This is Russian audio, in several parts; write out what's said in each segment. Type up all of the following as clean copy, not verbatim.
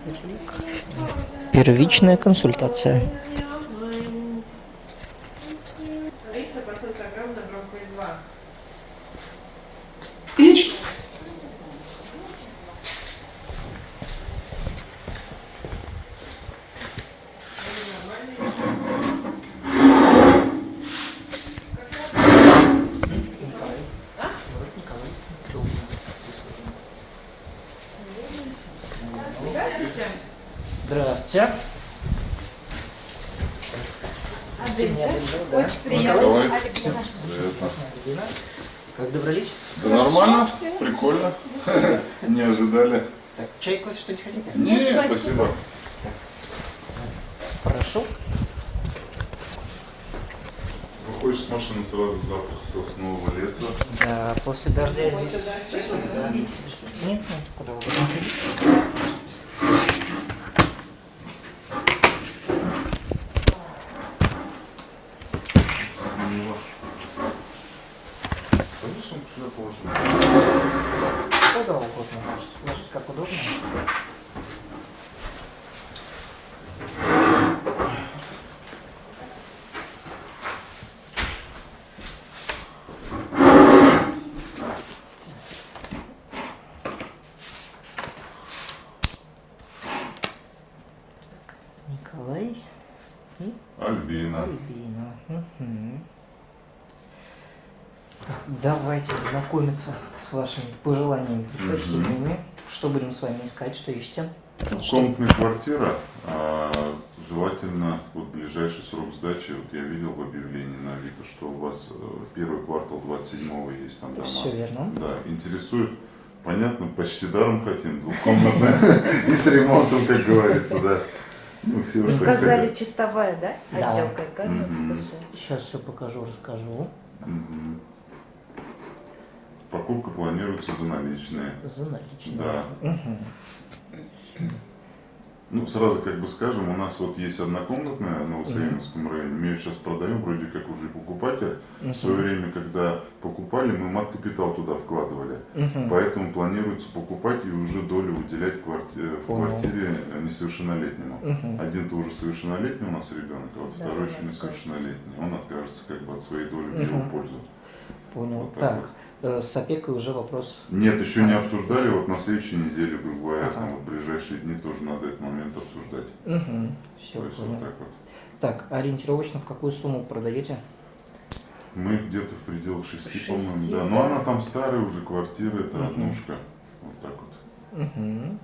Первичная консультация. Ключ. Здравствуйте. Очень приятно. Как добрались? Да нормально, прикольно. Не ожидали. Так, чай, кофе, что-нибудь хотите? Нет, спасибо. Прошу. Выходишь с машины, сразу запах соснового леса. Да, после дождя здесь. Да. Нет, нет, куда вы будете садить? Мило. Пойди сумку сюда положу. Куда угодно можете сложить, как удобно. Николай и Альбина. Альбина. Угу. Так, давайте знакомиться с вашими пожеланиями, предпочтениями. Что будем с вами искать, что ищете? Комнатная квартира, желательно вот ближайший срок сдачи. Вот я видел в объявлении на Авито, что у вас первый квартал 27-го есть там дома. Все верно. Да, интересует. Понятно, почти даром хотим, двухкомнатная и с ремонтом, как говорится, да. Ну, все уже так Сказали, хотят. чистовая, да? Да. Отделка, правильно Мгм. слышала? Сейчас все покажу, расскажу. Мгм. Покупка планируется за наличные. За наличные. Да. Угу. Ну, сразу как бы скажем, у нас вот есть однокомнатная в Новосаимовском районе, мы ее сейчас продаем, вроде как уже покупатель. В свое время, когда покупали, мы мат-капитал туда вкладывали. Поэтому планируется покупать и уже долю выделять в квартире несовершеннолетнему. Один-то уже совершеннолетний у нас ребенок, а вот Да, второй да, еще несовершеннолетний. Он откажется как бы от своей доли в его пользу. Понял. Вот так Так, с опекой уже вопрос. Нет, еще не обсуждали, вот на следующей неделе, грубо говоря, Ага. там вот в ближайшие дни тоже надо этот момент обсуждать. Все, То есть понял. вот так вот. Так, ориентировочно в какую сумму продаете? Мы где-то в пределах 6, 6, по-моему, да. Но она там старая уже квартира, это однушка. Вот так вот. Угу.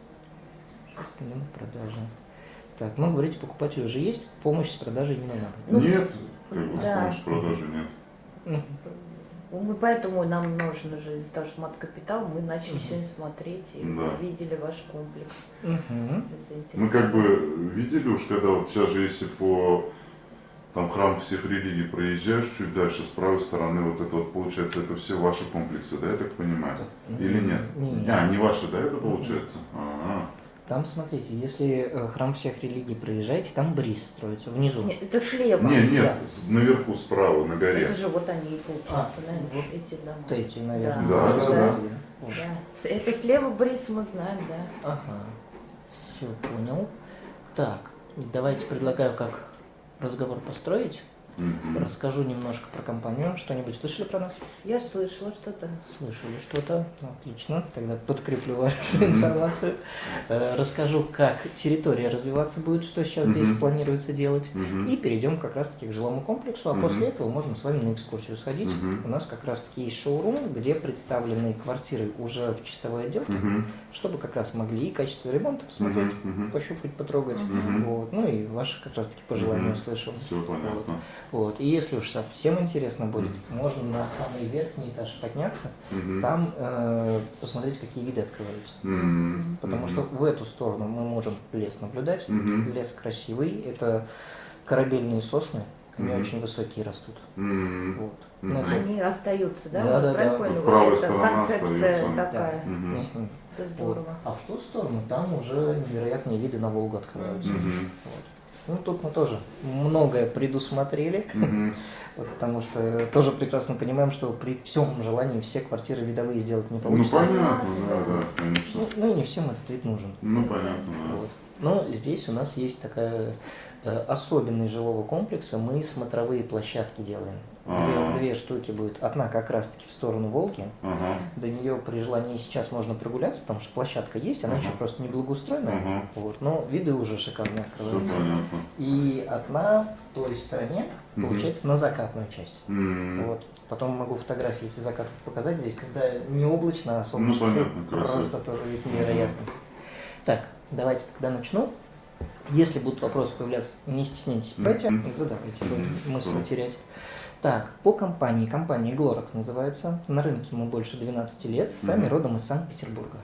Продажа. Так, ну говорите, покупатель уже есть, помощь с продажей не нужна. Ну, Нет, как бы да. с продажи нет. Мы поэтому нам нужно же из-за того, что мат-капитал, мы начали сегодня смотреть и Да. видели ваш комплекс. Мы как бы видели уж, когда вот сейчас же если по там храм всех религий проезжаешь, чуть дальше с правой стороны вот это вот получается, это все ваши комплексы, да, я так понимаю? Или нет? Нет. А, не ваши, да, это получается? Ага. Там, смотрите, если храм всех религий проезжаете, там бриз строится, внизу. Нет, это слева. Нет, Да. наверху справа, на горе. Это же вот они и получаются, наверное, эти дома. Вот эти, наверное. Да, да, да. Вот. Да. Это слева бриз, мы знаем, да. Ага, все понял. Так, давайте предлагаю, как разговор построить. Расскажу немножко про компанию. Что-нибудь слышали про нас? Я слышала что-то. Слышали что-то? Отлично. Тогда подкреплю вашу информацию. Расскажу, как территория развиваться будет, что сейчас здесь планируется делать. И перейдем как раз-таки к жилому комплексу. А после этого можем с вами на экскурсию сходить. У нас как раз-таки есть шоурум, где представлены квартиры уже в чистовой отделке, чтобы как раз могли и качество ремонта посмотреть, пощупать, потрогать. Вот. Ну и ваши как раз-таки пожелания услышал. Все понятно. Вот. И если уж совсем интересно будет, можно на самый верхний этаж подняться, там посмотреть, какие виды открываются. Потому что в эту сторону мы можем лес наблюдать. Лес красивый, это корабельные сосны, они очень высокие растут. Вот. Ну, это- Они остаются, да? Да, Вот да, правильно да. поняла? Вот правая Это сторона концепция остается. такая. Это Вот. здорово. А в ту сторону там уже невероятные виды на Волгу открываются. Вот. Ну, тут мы тоже многое предусмотрели, потому что тоже прекрасно понимаем, что при всем желании все квартиры видовые сделать не Ну, получится. понятно, да, конечно. Ну и не всем этот вид нужен. Ну, понятно, да. Вот. Но здесь у нас есть такая особенность жилого комплекса. Мы смотровые площадки делаем. Две штуки будет. Одна как раз-таки в сторону Волги. До нее при желании сейчас можно прогуляться, потому что площадка есть, она еще просто не благоустроена. Вот, но виды уже шикарные открываются. И одна в той стороне, получается, на закатную часть. Вот. Потом могу фотографии эти закатов показать здесь, когда не облачно, а солнышко просто тоже вид невероятный. Так, давайте тогда начну. Если будут вопросы появляться, не стесняйтесь, задавайте, мысли терять. Так, по компании. Компания Glorex называется. На рынке мы больше 12 лет. Сами родом из Санкт-Петербурга.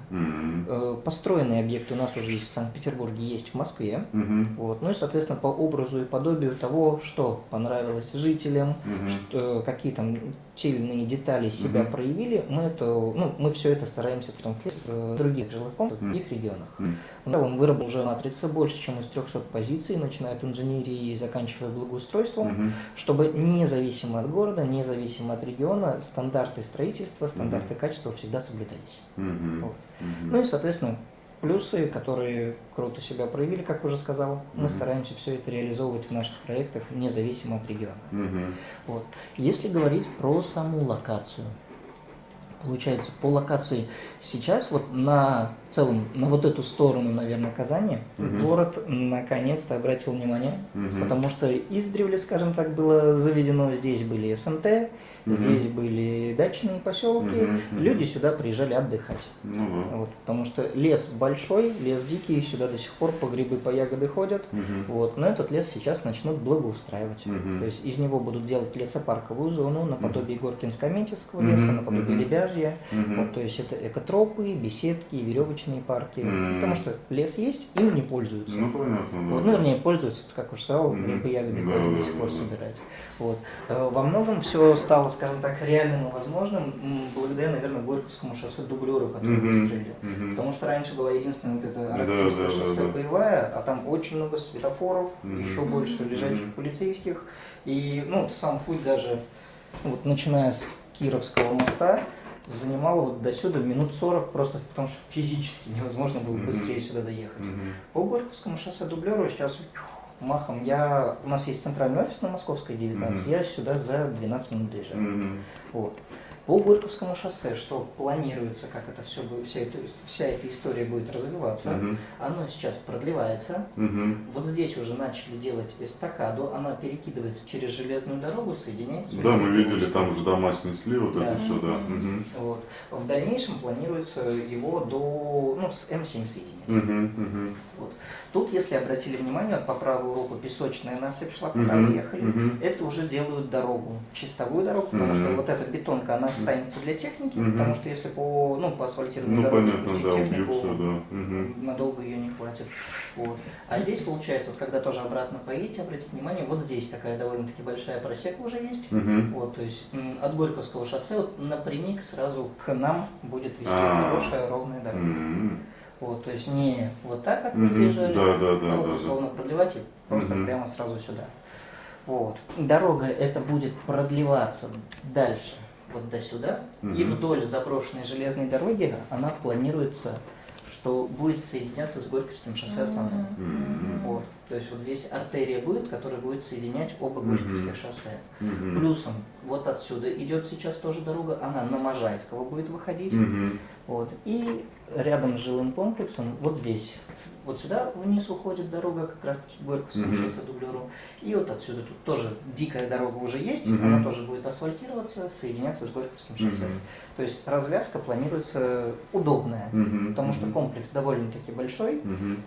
Построенные объекты у нас уже есть в Санкт-Петербурге, есть в Москве. Вот. Ну и, соответственно, по образу и подобию того, что понравилось жителям, какие там те или иные детали себя проявили, мы все это стараемся транслировать в других жилых комплексах, в других регионах. В целом выработана уже матрица больше, чем из 300 позиций, начиная от инженерии и заканчивая благоустроством, чтобы независимо от города, независимо от региона, стандарты строительства, стандарты качества всегда соблюдались. Вот. Ну и, соответственно, плюсы, которые круто себя проявили, как уже сказал, мы стараемся все это реализовывать в наших проектах, независимо от региона. Вот. Если говорить про саму локацию, получается, по локации сейчас вот в целом на вот эту сторону, наверное, Казани город наконец-то обратил внимание, потому что издревле, скажем так, было заведено, здесь были СМТ, здесь были дачные поселки, люди сюда приезжали отдыхать. Вот, потому что лес большой, лес дикий, сюда до сих пор по грибы, по ягоды ходят, вот, но этот лес сейчас начнут благоустраивать. То есть из него будут делать лесопарковую зону, наподобие Горкинско-Метьевского леса, наподобие Лебяжья, вот, то есть это экотропы, беседки, веревочные парки, потому что лес есть, им не пользуются. Ну, понятно, да. Вот, ну, вернее, пользуются, как уж сказал, грибы, ягоды ходят до сих пор собирать. Вот. Во многом все стало, скажем так, реальным и возможным благодаря, наверное, Горьковскому шоссе дублеру, который выстроили. Потому что раньше была единственная вот эта Арктическое шоссе боевая, а там очень много светофоров, еще больше лежачих полицейских. И ну, сам путь даже, вот, начиная с Кировского моста, занимало вот до сюда минут 40, просто потому что физически невозможно было быстрее сюда доехать. По Горьковскому шоссе дублеру сейчас махом у нас есть центральный офис на Московской 19, я сюда за 12 минут доезжаю. Вот. По Горьковскому шоссе, что планируется, как это все будет, вся эта история будет развиваться, оно сейчас продлевается. Вот здесь уже начали делать эстакаду, она перекидывается через железную дорогу, соединяется. Да, мы видели, там уже дома снесли, вот это все, да. Вот. В дальнейшем планируется его с М7 соединять. Вот. Тут, если обратили внимание, по правую руку песочная насыпь шла, куда мы ехали, это уже делают дорогу, чистовую дорогу, потому что вот эта бетонка, она останется для техники, потому что если по асфальтированной дороге пустить технику, надолго ее не хватит. Вот. А здесь получается, вот когда тоже обратно поедете, обратите внимание, вот здесь такая довольно-таки большая просека уже есть. Вот, то есть от Горьковского шоссе вот напрямик сразу к нам будет вести хорошая ровная дорога. Вот, то есть не вот так, как мы съезжали, а условно продлевать и просто прямо сразу сюда. Вот. Дорога эта будет продлеваться дальше, вот до сюда, и вдоль заброшенной железной дороги она планируется, что будет соединяться с Горьковским шоссе основным. Вот. То есть вот здесь артерия будет, которая будет соединять оба Горьковских шоссе. Плюсом вот отсюда идет сейчас тоже дорога, она на Можайского будет выходить. Вот. И рядом с жилым комплексом, вот здесь, вот сюда вниз уходит дорога, как раз таки к Горьковскому шоссе дублеру. И вот отсюда тут тоже дикая дорога уже есть, она тоже будет асфальтироваться, соединяться с Горьковским шоссе. То есть развязка планируется удобная, потому что комплекс довольно-таки большой.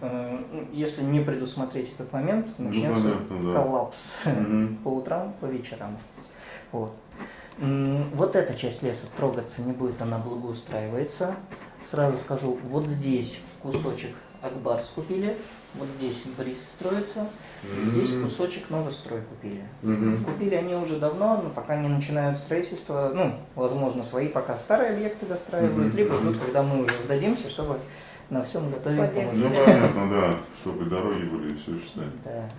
Если не предусмотреть этот момент, начнется коллапс по утрам, по вечерам. Вот. Вот эта часть леса трогаться не будет, она благоустраивается. Сразу скажу, вот здесь кусочек Акбарс купили, вот здесь Бриз строится, здесь кусочек Новострой купили. Купили они уже давно, но пока не начинают строительство, возможно, свои пока старые объекты достраивают, либо ждут, когда мы уже сдадимся, чтобы на всем готовить. Ну понятно, да, чтобы дороги были и все, что. Да.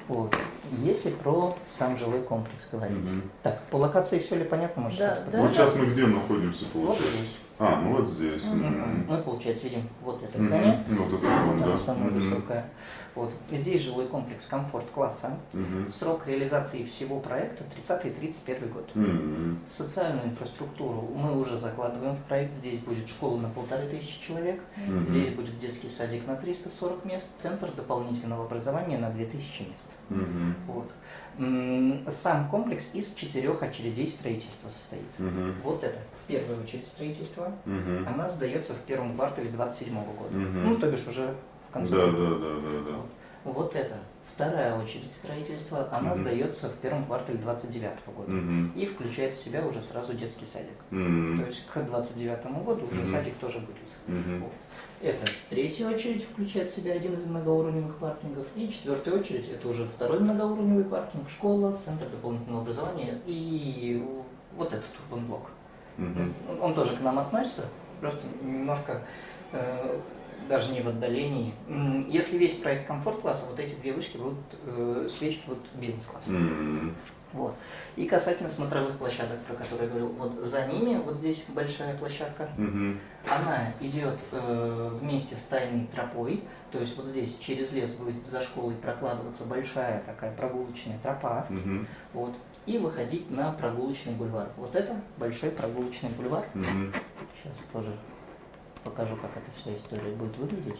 Вот. Если про сам жилой комплекс говорить. Так, по локации все ли понятно? Может, Да, что-то да. Вот подсказать? сейчас мы где находимся, Вот получается? здесь. А, ну вот здесь. Мы, получается, видим вот это здание. Вот это вон, Там да. самое высокое. Вот. Здесь жилой комплекс комфорт-класса. Срок реализации всего проекта 30-31 год. Социальную инфраструктуру мы уже закладываем в проект. Здесь будет школа на 1500 человек. Здесь будет детский садик на 340 мест. Центр дополнительного образования на 2000 мест. Вот. Сам комплекс из 4 очередей строительства состоит. Вот это первая очередь строительства. Она сдается в первом квартале 2027 года. Ну, то бишь уже в конце года. Да. Вот это вторая очередь строительства. Она сдается в первом квартале 2029 года. И включает в себя уже сразу детский садик. То есть к 2029 году уже садик тоже будет. Вот. Это третья очередь включает в себя один из многоуровневых паркингов. И четвертая очередь это уже второй многоуровневый паркинг, школа, центр дополнительного образования и вот этот урбан-блок. Он тоже к нам относится, просто немножко даже не в отдалении. Если весь проект комфорт-класса, вот эти две вышки будут, свечки будут бизнес-класса. Вот. И касательно смотровых площадок, про которые я говорил, вот за ними, вот здесь большая площадка, она идет вместе с тайной тропой, то есть вот здесь через лес будет за школой прокладываться большая такая прогулочная тропа, вот, и выходить на прогулочный бульвар. Вот это большой прогулочный бульвар. Сейчас тоже покажу, как эта вся история будет выглядеть.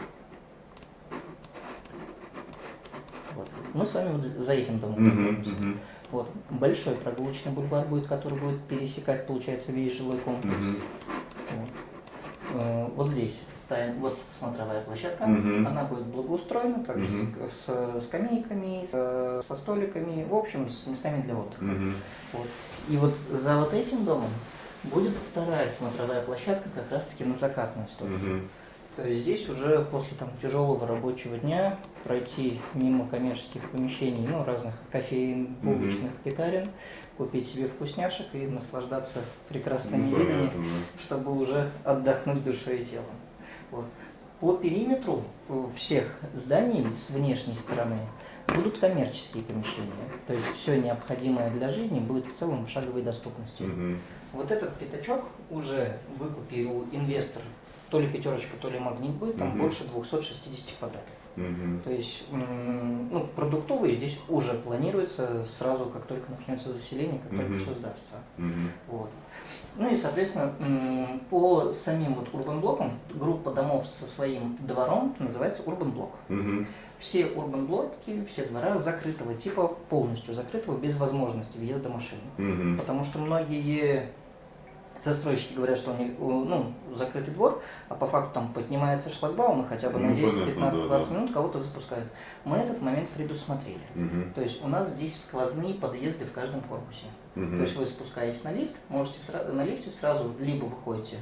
Вот. Мы с вами вот за этим домом находимся. Вот. Большой прогулочный бульвар будет, который будет пересекать, получается, весь жилой комплекс. Вот здесь вот смотровая площадка, она будет благоустроена, также с скамейками, со столиками, в общем, с местами для отдыха. Вот. И вот за вот этим домом будет вторая смотровая площадка, как раз таки на закатную сторону. То есть здесь уже после там тяжелого рабочего дня пройти мимо коммерческих помещений, ну, разных кофеин, булочных, пекарен, купить себе вкусняшек и наслаждаться прекрасными видами, чтобы уже отдохнуть душой и телом. Вот. По периметру всех зданий с внешней стороны будут коммерческие помещения. То есть все необходимое для жизни будет в целом в шаговой доступности. Вот этот пятачок уже выкупил инвестор, то ли пятерочка, то ли магнит будет, там больше 260 квадратов. То есть ну, продуктовые здесь уже планируется сразу, как только начнется заселение, как только все сдастся. Вот. Ну и, соответственно, по самим вот урбан-блокам, группа домов со своим двором называется урбан-блок. Все урбан-блоки, все двора закрытого типа, полностью закрытого, без возможности въезда машины. Потому что многие застройщики говорят, что они, ну, закрытый двор, а по факту там поднимается шлагбаум и хотя бы на 10-15-20 минут кого-то запускают. Мы этот момент предусмотрели. То есть у нас здесь сквозные подъезды в каждом корпусе. То есть вы спускаясь на лифт, можете на лифте сразу либо выходите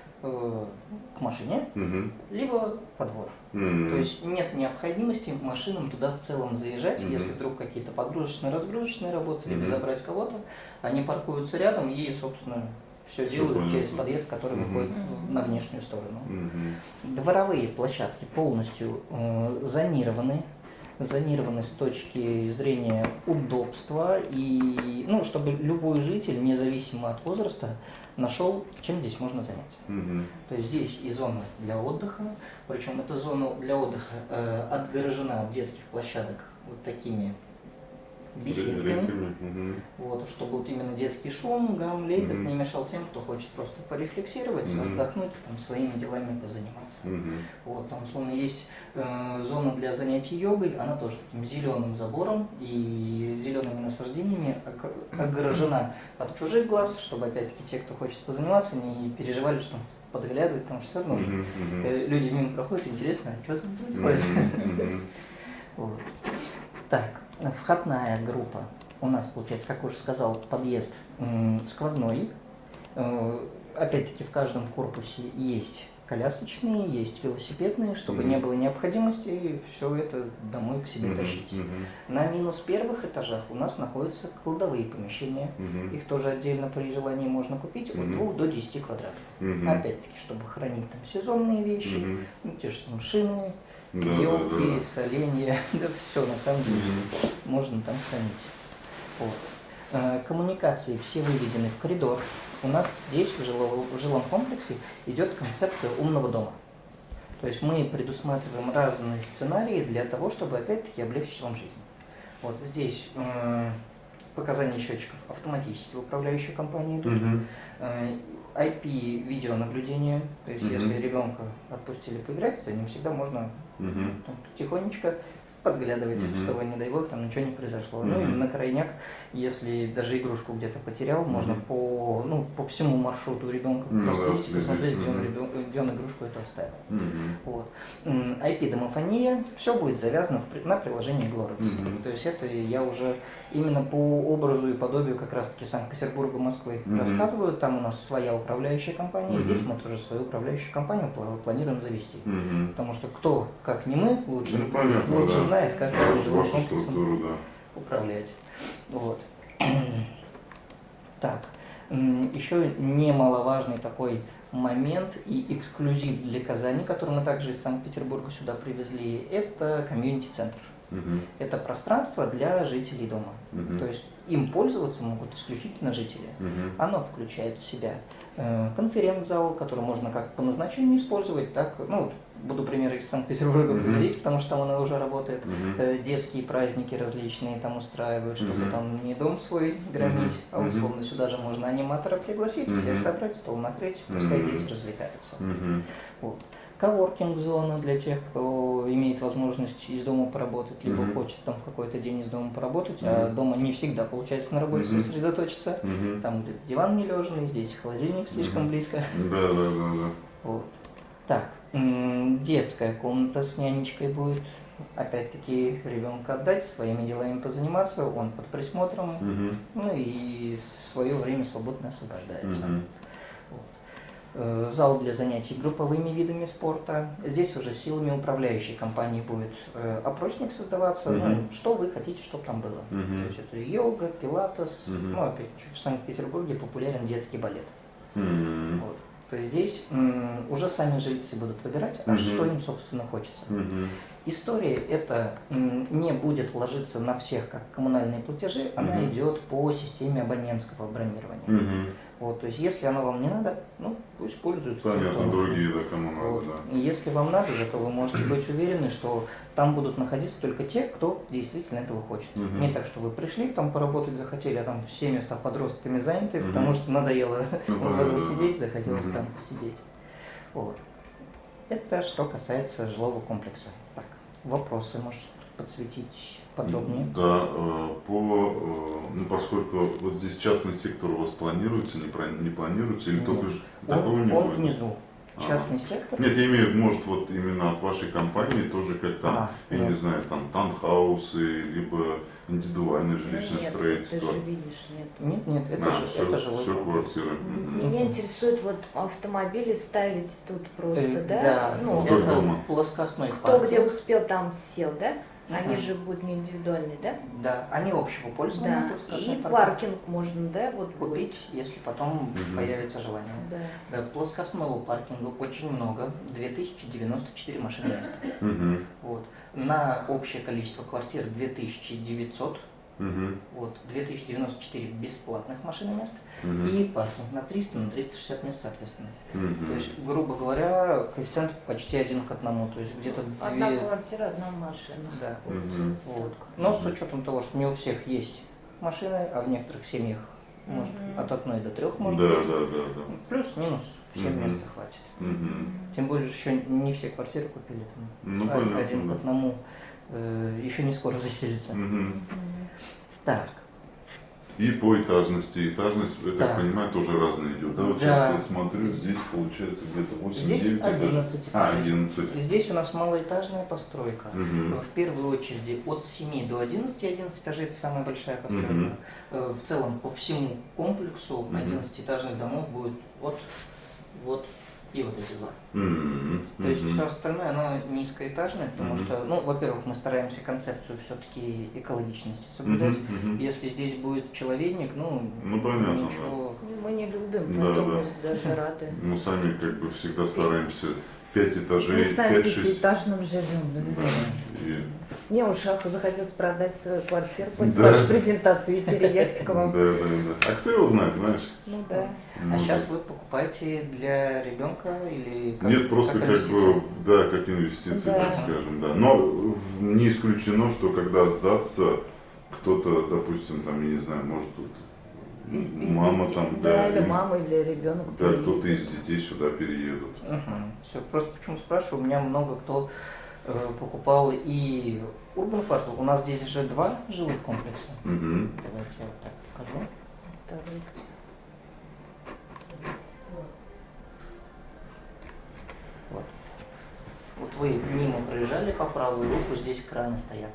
к машине, либо во двор. То есть нет необходимости машинам туда в целом заезжать, если вдруг какие-то погрузочные-разгрузочные работы, либо забрать кого-то, они паркуются рядом и, собственно, все делают через подъезд, который выходит на внешнюю сторону. Дворовые площадки полностью зонированы с точки зрения удобства и, ну, чтобы любой житель, независимо от возраста, нашел, чем здесь можно заняться. То есть здесь и зона для отдыха, причем эта зона для отдыха отгорожена от детских площадок вот такими беседками, вот, чтобы вот именно детский шум, гам, лепет не мешал тем, кто хочет просто порефлексировать, отдохнуть, там, своими делами позаниматься. Вот, там, условно, есть зона для занятий йогой, она тоже таким зеленым забором и зелеными насаждениями огорожена от чужих глаз, чтобы опять-таки те, кто хочет позаниматься, не переживали, что подглядывать, потому что все равно люди мимо проходят, интересно, а что там происходит. Вот. Так, входная группа у нас получается, как уже сказал, подъезд сквозной. Опять-таки в каждом корпусе есть колясочные, есть велосипедные, чтобы не было необходимости все это домой к себе тащить. На минус первых этажах у нас находятся кладовые помещения. Их тоже отдельно при желании можно купить от 2 до 10 квадратов. Опять-таки, чтобы хранить там сезонные вещи, те же самые шины, елки, соленья, да все на самом деле можно там хранить. Вот. Коммуникации все выведены в коридор. У нас здесь в жилом комплексе идет концепция умного дома. То есть мы предусматриваем разные сценарии для того, чтобы опять-таки облегчить вам жизнь. Вот здесь показания счетчиков автоматически в управляющую компанию идут. IP-видеонаблюдение, то есть если ребенка отпустили поиграть, за ним всегда можно там, тихонечко подглядывать, чтобы, не дай бог, там ничего не произошло. Ну и на крайняк, если даже игрушку где-то потерял, можно по всему маршруту ребенка проследить, посмотреть, где он игрушку эту оставил. Вот. IP-домофония, все будет завязано на приложении Glorex. То есть это я уже именно по образу и подобию как раз-таки Санкт-Петербурга, Москвы рассказываю. Там у нас своя управляющая компания, здесь мы тоже свою управляющую компанию планируем завести. Потому что кто, как не мы, лучше знает, как жилым комплексом управлять. Вот. Так, еще немаловажный такой момент и эксклюзив для Казани, который мы также из Санкт-Петербурга сюда привезли, это комьюнити-центр. Это пространство для жителей дома. То есть им пользоваться могут исключительно жители. Оно включает в себя конференц-зал, который можно как по назначению использовать, так, ну, буду примеры из Санкт-Петербурга приводить, потому что там она уже работает. Детские праздники различные там устраивают, чтобы там не дом свой громить, а условно сюда же можно аниматора пригласить, всех собрать, стол накрыть, пускай дети развлекаются. Вот. Коворкинг-зона для тех, кто имеет возможность из дома поработать, либо хочет там в какой-то день из дома поработать, а дома не всегда получается на работе сосредоточиться. Там где-то диван нележный, здесь холодильник слишком близко. Вот. Так, детская комната с нянечкой будет. Опять-таки ребенка отдать, своими делами позаниматься, он под присмотром, ну и свое время свободно освобождается. Зал для занятий групповыми видами спорта. Здесь уже силами управляющей компании будет опросник создаваться, ну, что вы хотите, чтобы там было. То есть это йога, пилатес, ну, опять в Санкт-Петербурге популярен детский балет. Вот. То есть здесь уже сами жильцы будут выбирать, а что им, собственно, хочется. История эта не будет ложиться на всех как коммунальные платежи, она идет по системе абонентского бронирования. Вот, то есть если оно вам не надо, ну пусть пользуются. Понятно, другие, да, кому надо, вот. Да. И если вам надо, зато вы можете быть уверены, что там будут находиться только те, кто действительно этого хочет. Не так, что вы пришли, там поработать захотели, а там все места подростками заняты, потому что надоело сидеть, захотелось там посидеть. Вот. Это что касается жилого комплекса. Так, вопросы можешь подсветить подробнее? Да, поскольку вот здесь частный сектор у вас планируется, не планируется, или только такого не он будет? Внизу. Частный сектор? Нет, я имею, может, вот именно от вашей компании тоже как там, я не знаю, там таунхаусы, либо индивидуальное жилищное строительство. Ты же видишь, Нет, это жилой все комплекс. квартиры. Меня интересует, вот автомобили ставить тут просто, да? Да, Ну, это плоскостной кто паркинг. где успел, там сел, да? Они же будут не индивидуальные, да? Да, они общего пользования. Да. Плоскостной И паркинг можно, да, вот купить, если потом появится желание. Да. Плоскостного паркинга очень много, 2094 машины места. Вот. На общее количество квартир 2900. Вот, 2094 бесплатных машин мест и паркинг на 300, на 360 мест соответственно. То есть, грубо говоря, коэффициент почти 1 к 1, то есть где-то одна квартира, одна машина. Да. Вот. Но с учетом того, что не у всех есть машины, а в некоторых семьях может от 1 до 3 может быть. Да. Плюс-минус всем места хватит. Тем более еще не все квартиры купили там. Один к 1 еще не скоро заселится. Так. И по этажности. Этажность, я так понимаю, тоже разная идет. Да, вот сейчас я смотрю, здесь получается где-то 8-9 11 этажей. 11. Здесь у нас малоэтажная постройка. В первую очередь от 7 до 11. 11 этажей это самая большая постройка. В целом по всему комплексу 11-этажных домов будет вот и вот эти два. То есть все остальное, оно низкоэтажное, потому что, ну, во-первых, мы стараемся концепцию все-таки экологичности соблюдать. Если здесь будет человейник, ну понятно, ничего. Мы не любим, поэтому даже рады. Мы сами как бы всегда стараемся 5 этажей, Мы сами 5-6. пятиэтажным живем. И... Мне уж захотелось продать свою квартиру после вашей презентации и переехать к вам. Да. А кто его знает, знаешь? Ну да. А сейчас вы покупаете для ребенка или как? Нет, просто как бы, да, как инвестиции, Да. так скажем, да. Но не исключено, что когда сдастся, кто-то, допустим, там, я не знаю, может тут мама детей. там, Да, или и- мама, или ребенок. да, кто-то из детей сюда переедут. Все, просто почему спрашиваю, у меня много кто покупал и Urban Quartal. У нас здесь же 2 жилых комплекса. Мгм. Давайте я вот так покажу. Второй. Вот вы мимо проезжали по правую руку, здесь краны стоят.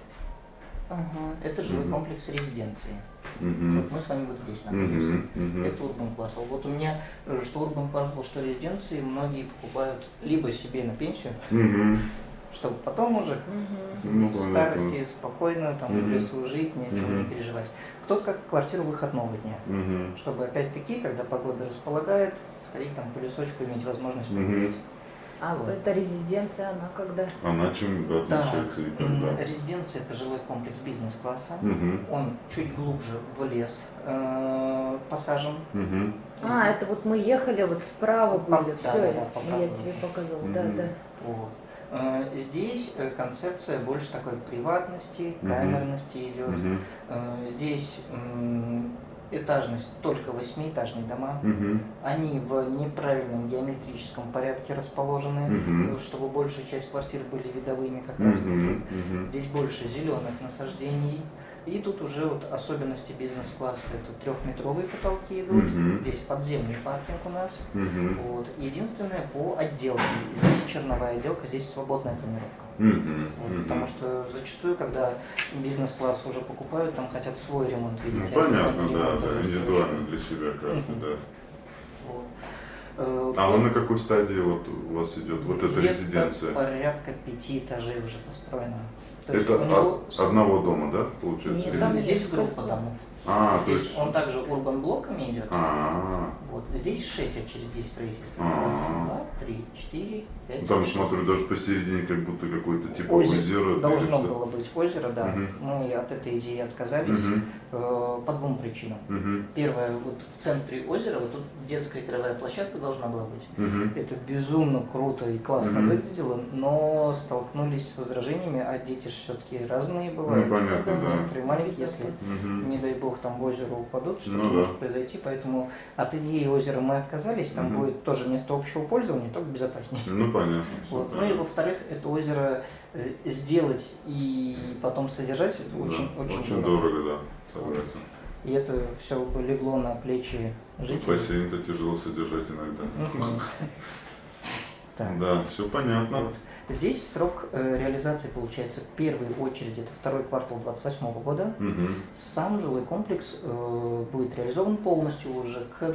Ага. Это жилой комплекс резиденции. Мгм. Вот мы с вами вот здесь находимся. Мгм. Это Urban Quartal. Вот у меня что Urban Quartal, что резиденции многие покупают либо себе на пенсию, Мгм. чтобы потом уже Ну, в понятно. старости спокойно там в лесу жить, ни о чем не переживать. Кто-то как квартиру выходного дня, Мгм. чтобы опять-таки, когда погода располагает, ходить там по лесочку, иметь возможность Мгм. поесть. А Вот. эта резиденция, она когда? Она чем да, Да, отличается и когда? резиденция это жилой комплекс бизнес-класса. Мгм. Он чуть глубже в лес посажен. Мгм. А, это вот мы ехали, вот справа Да, были, да, все, да, я по правой тебе руке. показывала, Мгм. да. Вот. Здесь концепция больше такой приватности, Мгм. камерности идет. Мгм. Здесь этажность только 8-этажные дома. Мгм. Они в неправильном геометрическом порядке расположены, Мгм. чтобы большая часть квартир были видовыми как раз таки. Мгм. Мгм. Здесь больше зеленых насаждений. И тут уже вот особенности бизнес-класса. Это 3-метровые потолки идут. Мгм. Здесь подземный паркинг у нас. Мгм. Вот. Единственное по отделке. Здесь черновая отделка, здесь свободная планировка. Мгм. Вот, Мгм. потому что зачастую, когда бизнес-класс уже покупают, там хотят свой ремонт Ну, видеть. понятно, да, ремонт да, застройщика. индивидуально для себя каждый, да. Вот. А он на какой стадии вот у вас идет, вот эта Где-то резиденция? порядка 5 этажей уже построено. То есть Это у него от одного дома, да, получается? Нет, или- там здесь несколько. группа домов. А, то Здесь есть... он также урбан блоками идет. А, Вот. Здесь 6 очередей строительства. А. Раз, 2, 3, 4, 5. ну, там, смотрю, даже посередине как будто какое-то типа Озеро. озеро. Должно движется. было быть озеро, да. Мгм. Мы от этой идеи отказались Мгм. по 2 причинам. Мгм. Первое, вот в центре озера, вот тут детская игровая площадка должна была быть. Мгм. Это безумно круто и классно Мгм. выглядело, но столкнулись с возражениями, а дети же все-таки разные бывают. Ну, понятно, да. Некоторые маленькие, если, Мгм. не дай бог, там в озеро упадут, что-то Ну да. может произойти, поэтому от идеи озера мы отказались, там Мгм. будет тоже место общего пользования, только безопаснее. Ну, понятно. Вот. Ну и во-вторых, это озеро сделать и потом содержать это Да, очень дорого, да, согласен. И это все легло на плечи жителей. Бассейн-то тяжело содержать иногда. Мгм. Так. Да, все понятно. Вот. Здесь срок реализации получается в первой очереди, это второй квартал 2028 года. Мгм. Сам жилой комплекс будет реализован полностью уже к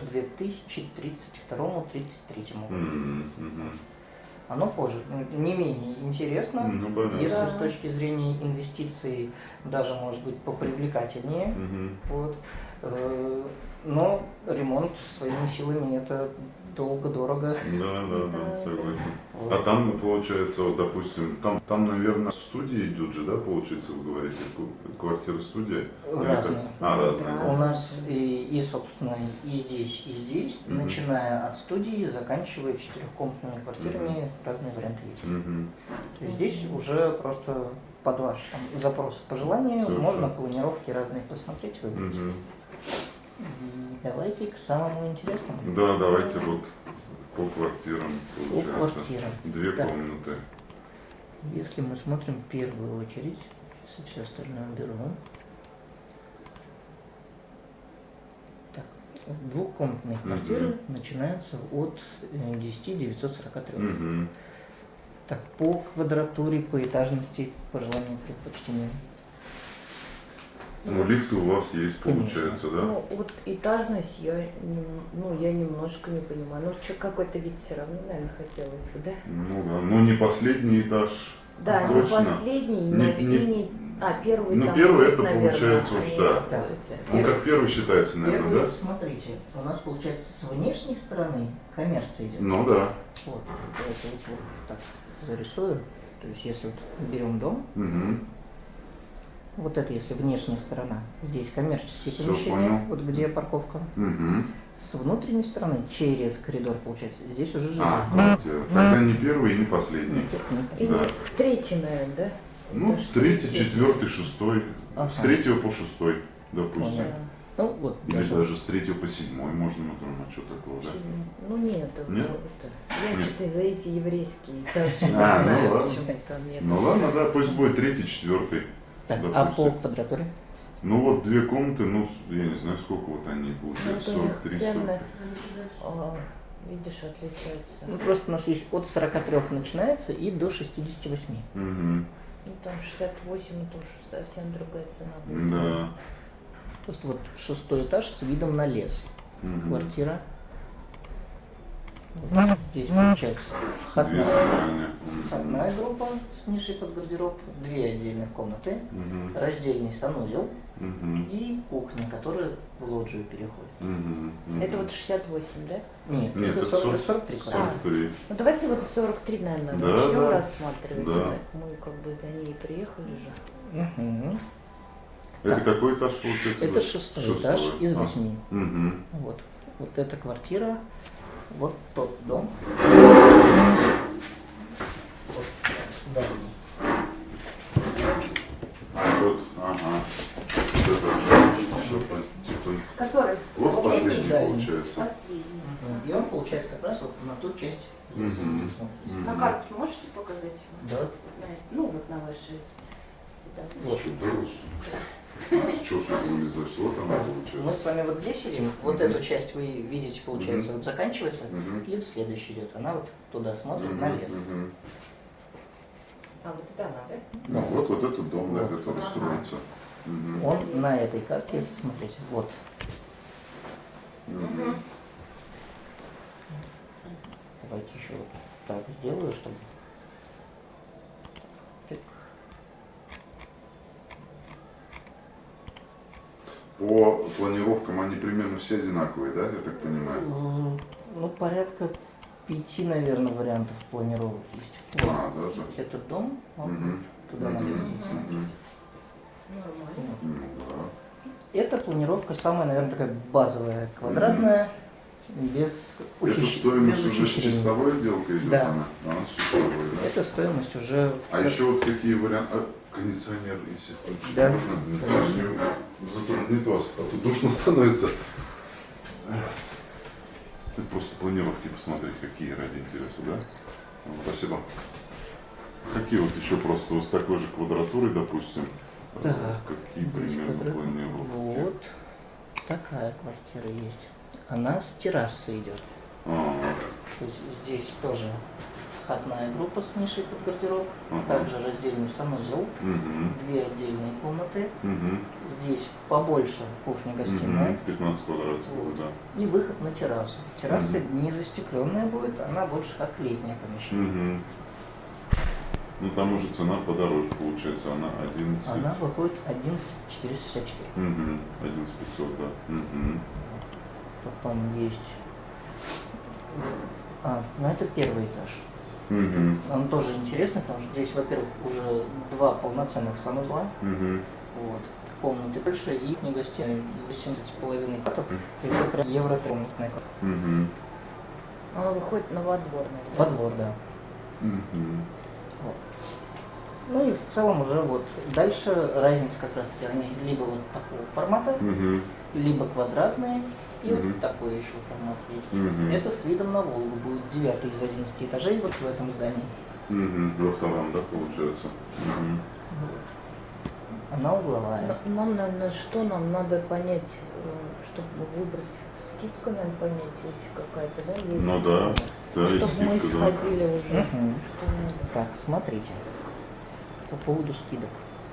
2032-33. Мгм. Мгм. Оно позже, не менее интересно, Ну, понятно. если Да. с точки зрения инвестиций даже может быть попривлекательнее. Мгм. Вот. Но ремонт своими силами это долго, дорого. Да, да, да, Да. согласен. Вот. А там, получается, вот, допустим, там, наверное, студии идут же, да, получается, вы говорите, квартиры-студия? Или Разные. как? А, разные. У нас собственно, и здесь, Мгм. начиная от студии, заканчивая 4-комнатными квартирами, разные варианты есть. Мгм. То есть здесь уже просто под ваш там, запрос, пожелания, Всё, можно всё. планировки разные посмотреть, выбрать. Мгм. И давайте к самому интересному. Да, давайте вот по квартирам, По получается. квартирам. 2 Так. комнаты. Если мы смотрим в первую очередь, сейчас все остальное уберу. Так, 2-комнатные квартиры начинаются от 10 943. Мгм. Так, по квадратуре, по этажности, по желанию, предпочтению. Ну, лифты у вас есть, Конечно. получается, да? Ну, вот этажность я немножко не понимаю. Ну, что, какой-то вид все равно, наверное, хотелось бы, да? Ну да, но не последний этаж. Да, не Точно. последний, Не- и не- не Первый Ну, там первый будет, это наверное, получается уж, они да. будете. Ну, как первый считается, наверное, Первый, да? смотрите, у нас получается с внешней стороны коммерция идет. Ну, да. Вот, это лучше вот так зарисую. То есть если вот берем дом, Угу. вот это если внешняя сторона, здесь коммерческие Всё, помещения, понял. вот где парковка. Угу. С внутренней стороны, через коридор получается, здесь уже жилые. Квартира. Тогда не первый и не последний. И Да. третий, наверное, да? Ну, Это что третий, здесь? четвертый, шестой. Ага. С третьего по шестой, допустим. Понял. Ну вот, Или даже с третьего по седьмой можно, например, что такого, да? Ну нет, Нет? я Нет. что-то за эти еврейские этажи не Ну знаю, ладно. почему там нет. Ну ладно, да, пусть будет третий, четвертый. так, допустим. а по квадратуре? Ну вот две комнаты, ну, я не знаю, сколько вот они Ну, получаются, вот у них 43, цены, 40. видишь, отличаются. Ну просто у нас есть от 43 начинается и до 68. Угу. Ну там 68, это уж совсем другая цена будет. Да. Просто вот 6-й этаж с видом на лес. Мгм. Квартира. Вот здесь получается Две входная, спальни. входная группа с нишей под гардероб, 2 отдельных комнаты, Мгм. раздельный санузел Мгм. и кухня, которая в лоджию переходит. Мгм. Мгм. Это вот 68, да? Нет, Нет, это это 43 квадрата. 43. Ну давайте вот 43, наверное, Да, начнем да. рассматривать. Да. Мы как бы за ней приехали же. Мгм. Это какой этаж получается? Это 6-й этаж из 8. Угу. Вот. Вот эта квартира, вот тот дом. Вот дальний. Вот, ага. Вот это, что-то, типа, Который? вот последний Да. получается. Последний. И он получается как раз вот на ту часть. Мгм. Смотрите. Мгм. На карте можете показать? Да. Ну вот на вашей. Да. Вот. Что, было, что ли? Чего ж не вылезать? Вот она Мы получается. с вами вот здесь сидим, вот Мгм. эту часть вы видите, получается, Мгм. вот заканчивается, Мгм. и вот следующий идет. Она вот туда смотрит, на лес. Мгм. А вот это она, да? Ну, вот этот дом, да, Вот. который Ага. строится. Мгм. Он на этой карте, если смотреть, вот. Мгм. Давайте еще вот так сделаю, чтобы... Так. По планировкам они примерно все одинаковые, да, я так понимаю? Ну, порядка 5, наверное, вариантов планировок есть. Вот. А, даже. Этот дом, он Мгм. туда на лес будет смотреть. Мгм. Нормально. Ну, да. Эта планировка самая, наверное, такая базовая, квадратная, без Это ухищ- стоимость без уже с ухищрений. чистовой отделкой идет Да. она? А, с чистовой, да? Это стоимость уже в А еще вот какие варианты? Кондиционер, если хочешь, Да. можно? Затруднит вас, а то душно становится. Ты просто планировки посмотреть, какие ради интереса, да? Спасибо. Какие вот еще просто вот с такой же квадратурой, допустим? Так, Какие здесь примерно квадрат. планировки? Вот такая квартира есть. Она с террасы идет. А, То есть здесь тоже входная группа с нишей под гардероб, Ага. также раздельный санузел, мгм, 2 отдельные комнаты. мгм, Здесь побольше кухня-гостиная. мгм, 15 квадратов, Вот. да. И выход на террасу. Терраса не застекленная будет, она больше как летнее помещение. Мгм. Ну там уже цена подороже получается, она 11. Она выходит 11 464. Мгм, 11 500, да. Мгм. Потом есть... ну это первый этаж. Мгм. Он тоже интересный, потому что здесь, во-первых, уже 2 полноценных санузла. Мгм. Вот. Комнаты больше, и их гостиная 18,5 катов. Это как раз евро-комнатная. Мгм. Она выходит на во двор, наверное. Во двор, да. Мгм. Вот. Ну и в целом уже вот дальше разница как раз таки, они либо вот такого формата, Мгм. либо квадратные, и Мгм. вот такой еще формат есть. Мгм. Это с видом на Волгу будет 9 из 11 этажей вот в этом здании. Мгм. Во втором, да, получается? Мгм. Вот. Она угловая. Нам, наверное, что нам надо понять, чтобы выбрать скидку, надо понять, если какая-то, да, есть. Ну да, да, и Чтобы мы скидка, да. сходили уже. Мгм. Что надо. Так, смотрите. По поводу скидок.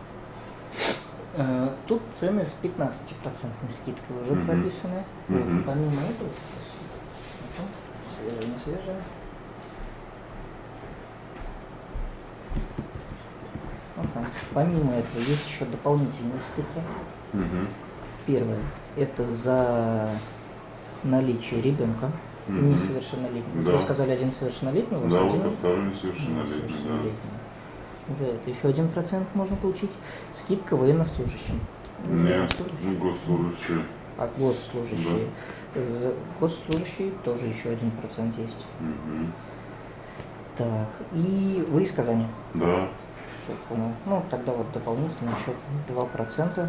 Тут цены с 15% скидкой уже Мгм. прописаны. Мгм. Вот, помимо этого, свежее, не свежее. Ага. Помимо этого есть еще дополнительные скидки. Мгм. Первое – это за наличие ребенка Мгм. несовершеннолетнего. Да. Вы сказали один совершеннолетний, у вас Да, один вот второй несовершеннолетний, да. несовершеннолетний. За это еще 1% можно получить. Скидка военнослужащим. Нет, ну, госслужащие. А госслужащие? За госслужащие тоже еще 1% есть. Мгм. Так, и вы из Казани. Да. Все, понял. Ну, тогда вот дополнительно еще 2%.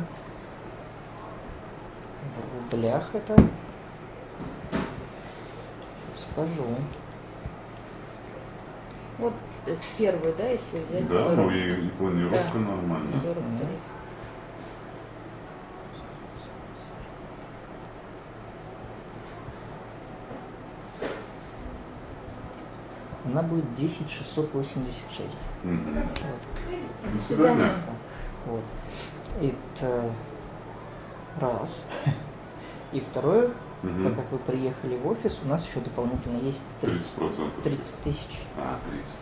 В рублях это. Скажу. Вот с первой, да, если взять Да, 40, ну и планировка Да. нормальная. 43. Она будет 10 686. Мгм. Вот. До свидания. Вот. Это раз. И второе, Мгм. так как вы приехали в офис, у нас еще дополнительно есть 30%. 30 тысяч. А,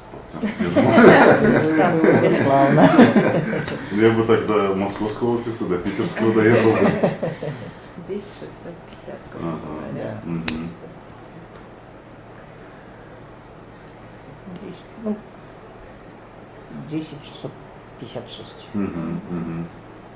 30%. Я думал, Бесславно. я бы тогда московского офиса до питерского доехал бы. 10 650, как Ага. говорят. Да. Мгм. 10, ну, 10 656. Мгм. Мгм.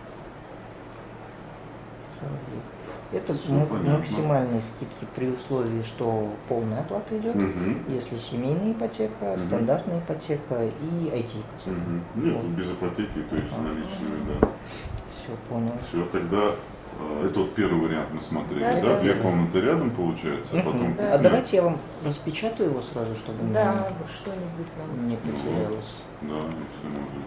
49. Это Всё понятно. максимальные скидки при условии, что полная оплата идет. Мгм. Если семейная ипотека, стандартная ипотека и IT-ипотека. Мгм. Нет, тут без ипотеки, то есть наличными, да. Все, понял. Все, тогда это вот первый вариант мы смотрели, Да, да? да. Две комнаты рядом получается, а потом... Да. А давайте я вам распечатаю его сразу, чтобы Да, что-нибудь нам. не потерялось. Да, если можно.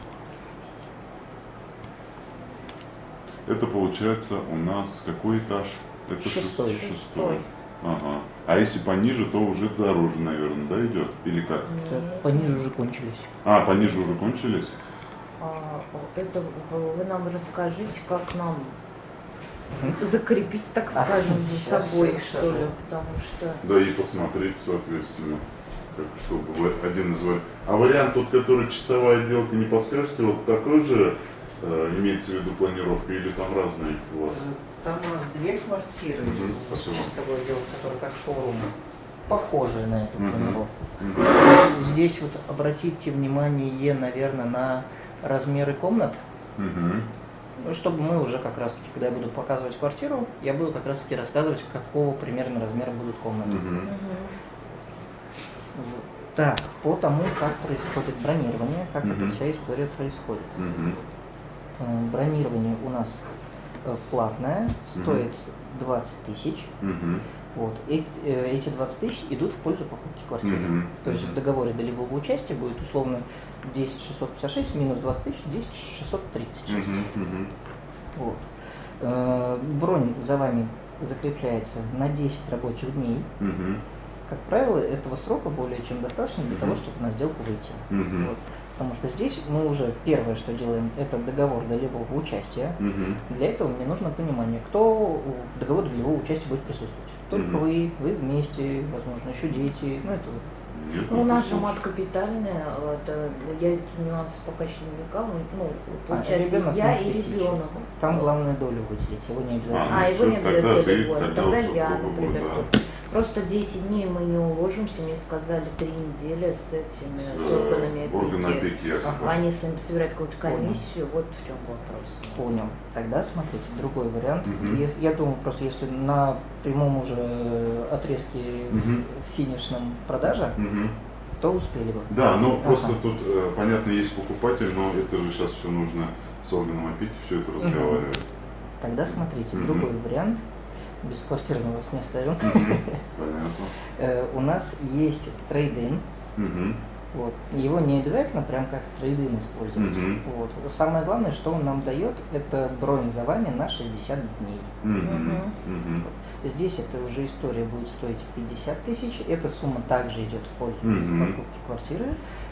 Это получается у нас какой этаж? Это Шестой. шестой. Ага. А если пониже, то уже дороже, наверное, да, идет? Или как? Это Нет. пониже уже кончились. А, пониже уже кончились? Это вы нам расскажите, как нам закрепить, так скажем, за Сейчас собой, я что скажу. ли, потому что... Да, и посмотреть, соответственно, как, чтобы один из вариантов. А вариант, тот, который чистовая отделка, не подскажете, вот такой же имеется в виду планировка или там разные у вас? Там у нас две квартиры, Спасибо. чистого отдела, которые как шоурум, похожие на эту Мгм. планировку. Мгм. Здесь вот обратите внимание, наверное, на размеры комнат, Мгм. чтобы мы уже как раз таки, когда я буду показывать квартиру, я буду как раз таки рассказывать, какого примерно размера будут комнаты. Мгм. Вот. Так, по тому, как происходит бронирование, как Мгм. эта вся история происходит. Мгм. Бронирование у нас платное, стоит 20 тысяч. Мгм. Вот. Эти 20 тысяч идут в пользу покупки квартиры. Мгм. То есть в договоре долевого участия будет условно 10 656 минус 20 тысяч, 10 636. Мгм. Мгм. Вот. Бронь за вами закрепляется на 10 рабочих дней. Мгм. Как правило, этого срока более чем достаточно для Мгм. того, чтобы на сделку выйти. Мгм. Вот. Потому что здесь мы уже первое, что делаем, это договор долевого участия. Мгм. Для этого мне нужно понимание, кто в договоре долевого участия будет присутствовать. Только Мгм. вы вместе, возможно, еще дети. Ну, это Нет, Ну, наша получится. мат капитальная, это, я этот нюанс пока еще не вникала, ну, получается, ребенок я на и 5000. ребенок. Там главную долю выделить, его не обязательно. А, его не всё, обязательно тогда ты, долевой. тогда Тогда вот я, попробуй, например, да. тут. Просто 10 дней мы не уложимся, мне сказали 3 недели с этими, с органами Органы опеки. опеки, якобы. Они собирают какую-то Понял. комиссию, вот в чем вопрос. Понял. Тогда смотрите, другой вариант. Мгм. Я думаю, просто если на прямом уже отрезке Мгм. финишном продажа, Мгм. то успели бы. Да, ну Ага. просто тут, понятно, есть покупатель, но это же сейчас все нужно с органом опеки все это разговаривать. Тогда смотрите, Мгм. другой вариант. Без квартирного вас не оставим. Мгм. Понятно. У нас есть трейд-ин. Мгм. Вот. Его не обязательно прям как трейд-ин использовать. Мгм. Вот. Самое главное, что он нам дает, это бронь за вами на 60 дней. Мгм. Мгм. Здесь эта уже история будет стоить 50 тысяч. Эта сумма также идет в пользу Мгм. покупки квартиры.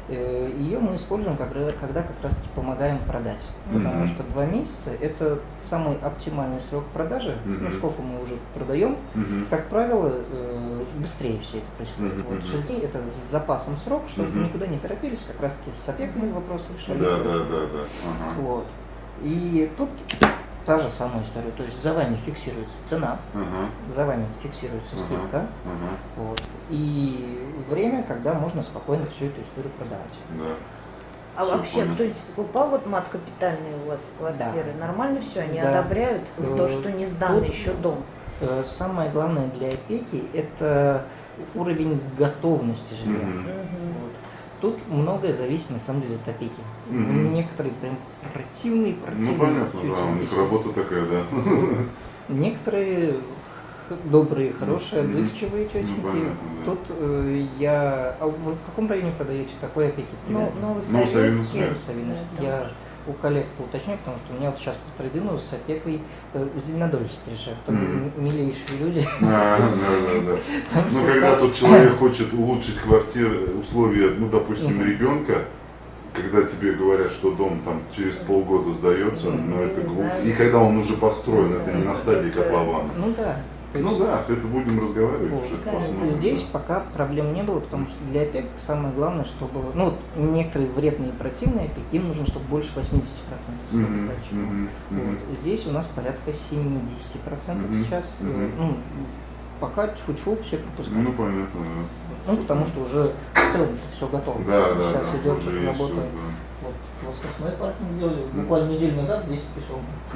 Ее мы используем, когда как раз таки помогаем продать. Потому что 2 месяца – это самый оптимальный срок продажи. Ну, сколько мы уже продаем, как правило, быстрее все это происходит. Вот 6 дней – это с запасом срок, чтобы вы никуда не торопились, как раз таки с опекой вопросы решали. Да. Ага. Вот. И тут та же самая история. То есть за вами фиксируется цена, за вами фиксируется скидка, вот, и время, когда можно спокойно всю эту историю продавать. Да. А Всё вообще, понял. кто-нибудь покупал вот мат капитальные у вас квартиры? Да. Нормально все? Они Да. одобряют то, что не сдан Тут еще дом? Самое главное для опеки – это уровень готовности жилья. Вот. Тут многое зависит на самом деле от опеки. Некоторые прям противные. Ну понятно, да, у них работа такая, да. Некоторые добрые, хорошие, отзывчивые тетеньки. понятно, да. Тут я... А вы в каком районе продаете? Какой опеки привязаны? Новосоветский. Новосавиновск. Я у коллег поуточню, потому что у меня вот сейчас по Тройдыну с опекой Зеленодольск решают. Там милейшие люди. Да. Ну, когда тот человек хочет улучшить квартиру, условия, ну, допустим, ребенка, когда тебе говорят, что дом там через полгода сдается, но это глупо. И когда он уже построен, это не на стадии котлована. Ну да. Ну да, это будем разговаривать, Вот. что это посмотрим. Здесь пока проблем не было, потому что для опек самое главное, чтобы, ну, вот некоторые вредные и противные опеки, им нужно, чтобы больше 80% сдачи было. Вот. Здесь у нас порядка 70% сейчас. Ну, пока тьфу-тьфу все пропускают. Ну понятно, да. Ну, потому что уже в целом-то все готово. Да, Сейчас идет уже есть работа. всё, да. Вот, возрастной паркинг делали, буквально неделю назад здесь пришел.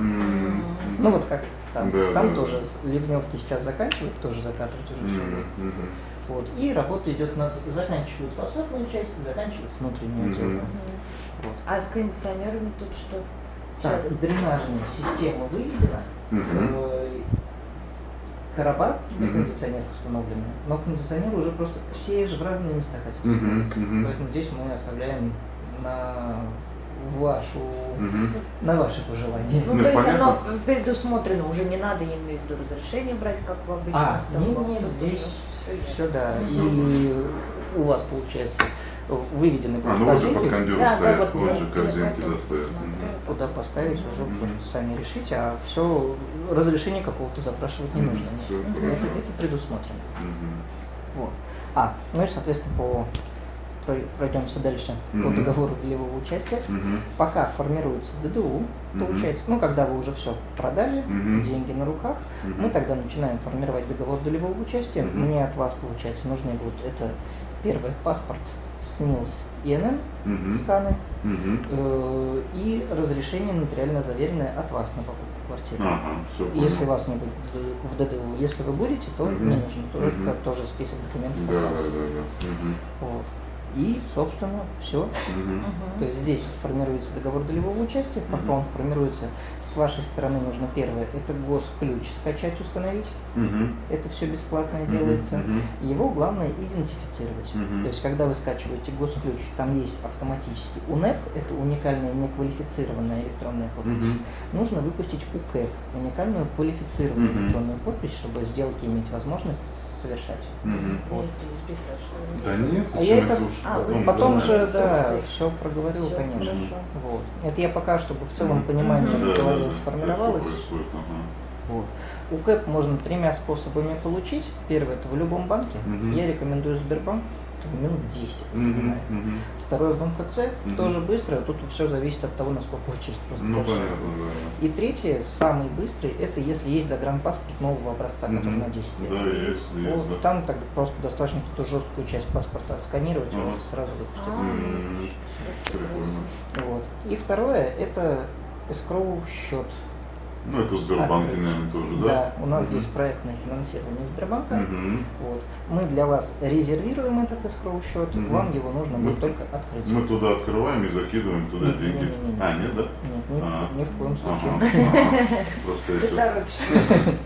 Ну вот как там. Да, Там да, тоже ливневки сейчас заканчивают, тоже закатывать уже все. Вот. И работа идет заканчивают фасадную часть, заканчивают внутреннюю отделку. Вот. А с кондиционерами тут что? Так, дренажная система выведена, короба для кондиционеров установлены, но кондиционеры уже просто все же в разные места хотят. Поэтому здесь мы оставляем на ваши пожелания. Ну, то есть оно предусмотрено, уже не надо, я имею в виду, разрешение брать, как в обычном. Нет, здесь все, да. И у вас получается выведены Ну вот и под корзинки, кондёр Да, стоят, вот вот я- же я корзинки хотела доставят. посмотреть. куда поставить, уже просто сами решите, а все разрешение какого-то запрашивать не нужно. Всё, Нет. хорошо. Это предусмотрено. Вот. Ну и, соответственно, пройдемся дальше по договору долевого участия. Пока формируется ДДУ, получается, ну, когда вы уже все продали, деньги на руках, мы тогда начинаем формировать договор долевого участия. Мне от вас, получается, нужны будут это первый паспорт, СНИЛС, ИНН, сканы и разрешение нотариально заверенное от вас на покупку квартиры. Все Если вас не будет в ДДУ, если вы будете, то не нужно. Только тоже список документов от вас. Вот. И, собственно, все. То есть здесь формируется договор долевого участия. Пока он формируется, с вашей стороны нужно первое, это госключ скачать, установить. Это все бесплатно делается. Его главное идентифицировать. То есть, когда вы скачиваете госключ, там есть автоматически УНЭП, это уникальная неквалифицированная электронная подпись. Нужно выпустить УКЭП, уникальную квалифицированную электронную подпись, чтобы сделки иметь возможность совершать. Вот. Да нет, А я это потом же, же, да, все проговорил, Всё конечно. хорошо. Вот. Это я пока, чтобы в целом понимание в голове сформировалось. Вот. УКЭП можно 3 способами получить. Первый – это в любом банке. Я рекомендую Сбербанк. Это минут 10 это занимает. Второе в МФЦ. Тоже быстро. Тут все зависит от того, насколько очередь просто Ну большая. понятно, да. И третье, самый быстрый, это если есть загранпаспорт нового образца, который на 10 лет. Да, есть, Вот, да. там тогда просто достаточно эту жесткую часть паспорта отсканировать, и вас сразу выпустят. Прикольно. Вот. И второе, это escrow счет. Ну это Сбербанк, Открыть. наверное, тоже, да? Да, у нас здесь проектное финансирование Сбербанка. Вот. Мы для вас резервируем этот escrow счет, вам его нужно будет только открыть. Мы туда открываем и закидываем туда Нет, деньги. не-не-не. Нет, да? Нет, ни в коем случае. Просто я Ты сейчас... торопишься.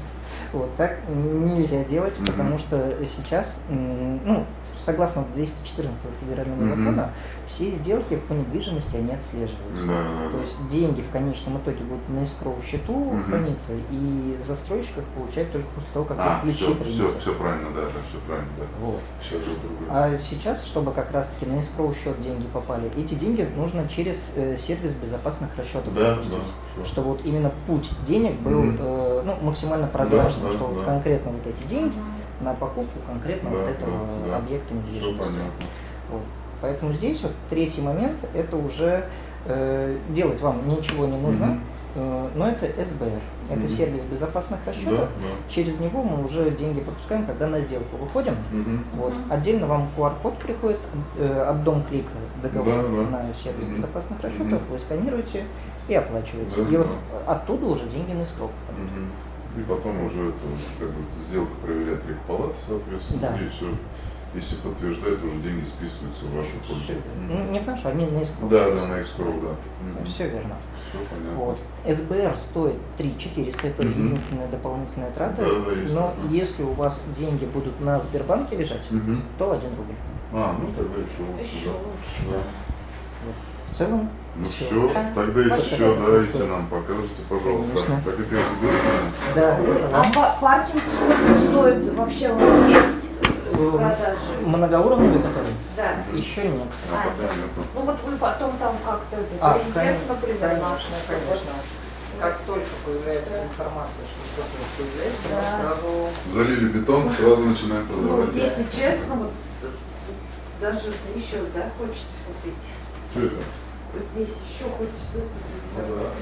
Вот так нельзя делать, потому что сейчас, ну, согласно 214 федерального закона, все сделки по недвижимости, они отслеживаются. То есть деньги в конечном итоге будут на эскроу счету храниться, и застройщик их получает только после того, как ключи принесет. Все правильно, да, все правильно, да. Вот. Сейчас же другое. А сейчас, чтобы как раз-таки на эскроу счет деньги попали, эти деньги нужно через сервис безопасных расчетов пропустить. Чтобы вот именно путь денег был ну, максимально прозрачным, что вот конкретно вот эти деньги на покупку конкретно вот этого объекта недвижимости. Вот. Поэтому здесь вот третий момент, это уже делать вам ничего не нужно, но это СБР, это сервис безопасных расчетов. Через него мы уже деньги пропускаем, когда на сделку выходим. Вот. Отдельно вам QR-код приходит от дом-клика договор на сервис безопасных расчетов, вы сканируете и оплачиваете. И вот оттуда уже деньги на эскроу попадают. И потом уже эту, как бы, сделку проверяет регпалата, соответственно, и все. Если подтверждает, уже деньги списываются в вашу пользу. Не в нашу, а на эскроу. Да, на эскроу, да. Все верно. Все понятно. Вот. СБР стоит 3400, это единственная дополнительная трата, но если у вас деньги будут на Сбербанке лежать, то 1 рубль. Ну тогда еще лучше. Да. Вот. В целом, ну все, тогда еще, да, если нам покажете, пожалуйста. Конечно. Так это я заберу. Да. А паркинг сколько стоит вообще у нас есть в продаже? Многоуровневый который? Да. Еще нет. Пока нету. Ну вот вы потом там как-то президент, например, наш. Конечно. Как только появляется информация, что что-то появляется, мы сразу... Залили бетон, сразу начинаем продавать. Ну, если честно, вот даже еще, да, хочется купить. Что это? Здесь еще хочется купить.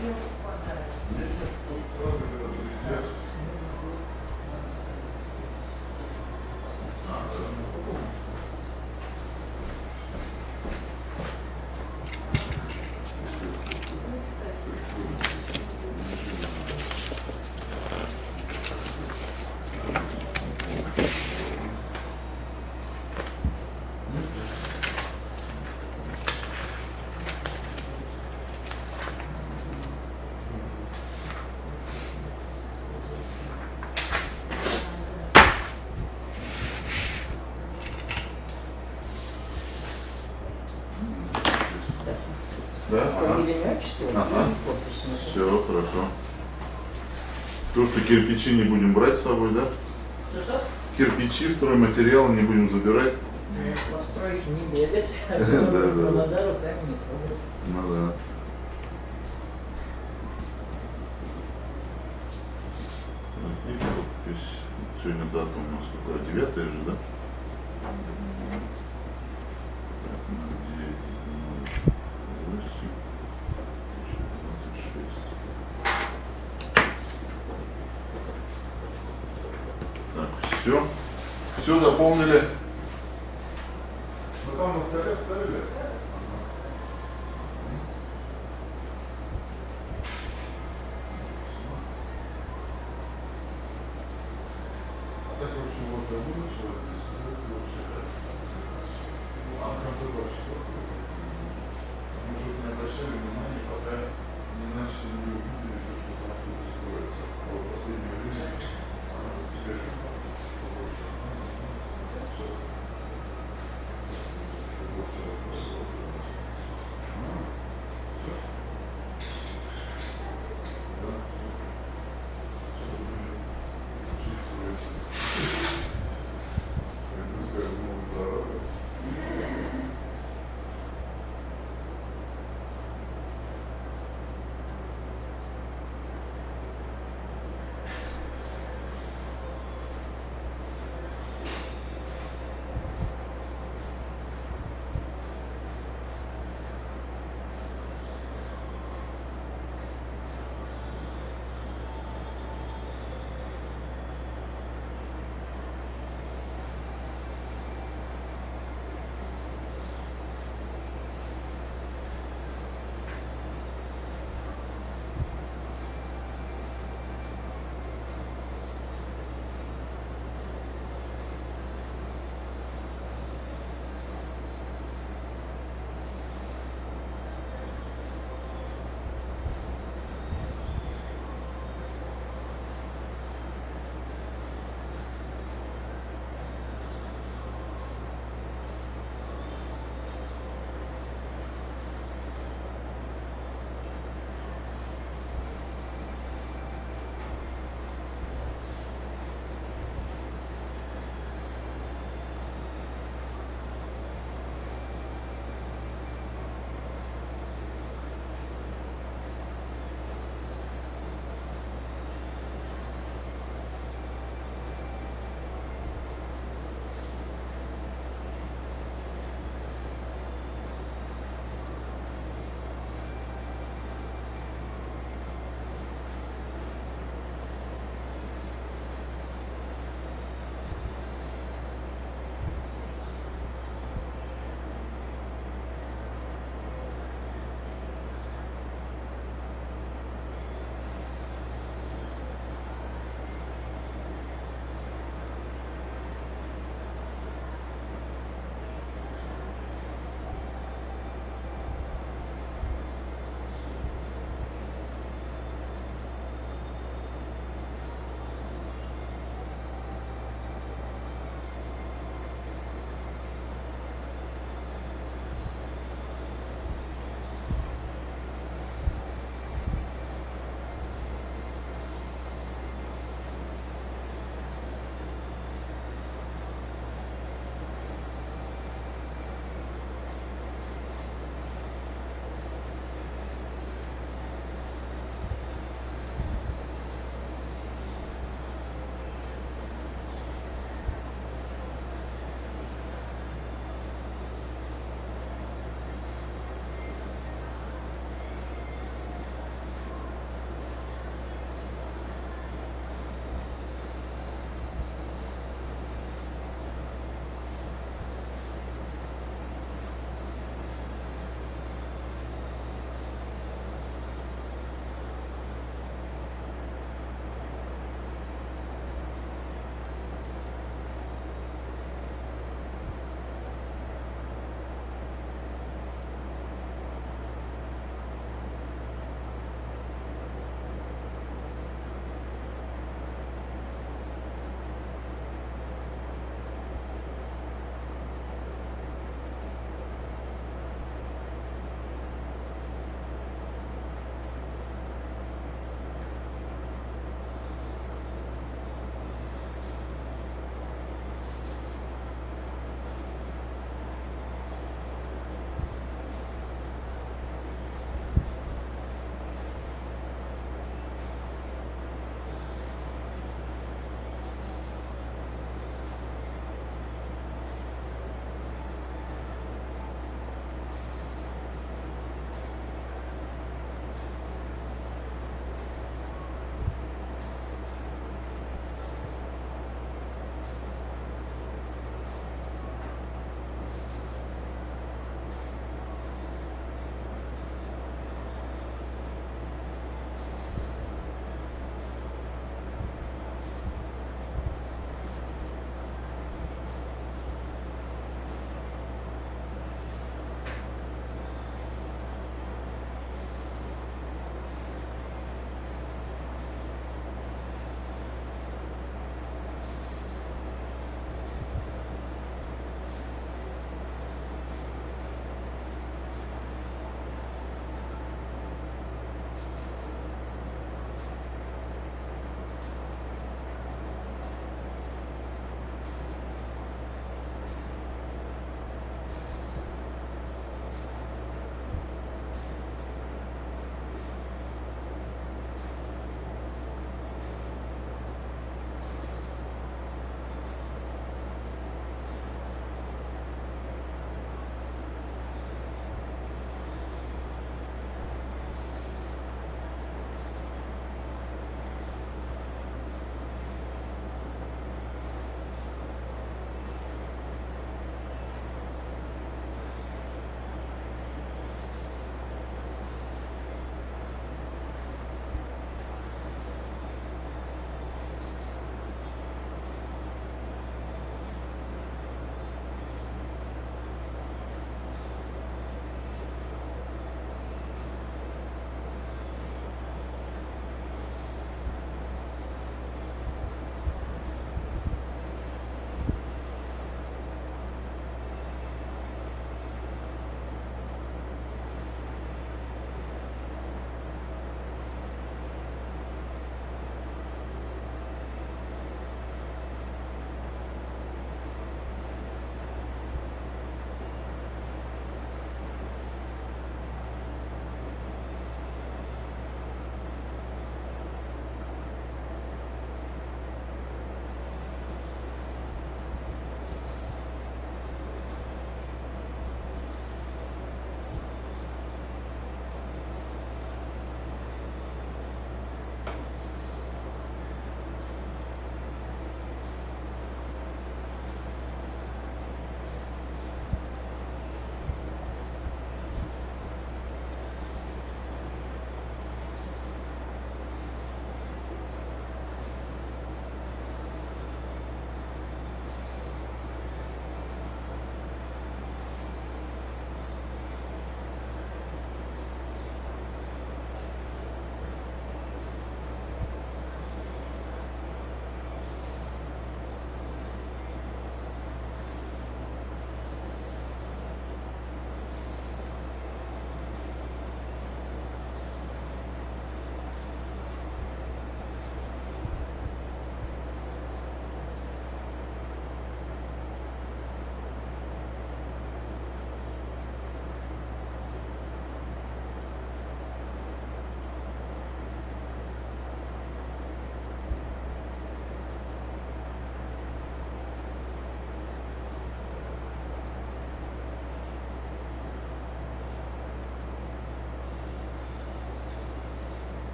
Да? Фамилия, отчество и подпись. Все, хорошо. То, что кирпичи не будем брать с собой, да? Что? Кирпичи, стройматериалы не будем забирать. На стройке не бегать, Да. провода руками не трогать. Ну да. И подпись. Сегодня дата у нас какая? 9 же, да? Все. Все заполнили. Ну там на столе ставили. А так, в общем, вот я начал здесь, это вообще а в конце мы уже не обращали внимания, пока не начали, не увидели, что там что-то строится. А вот в последнее время теперь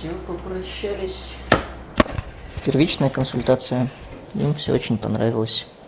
Все, попрощались. Первичная консультация. Им все очень понравилось.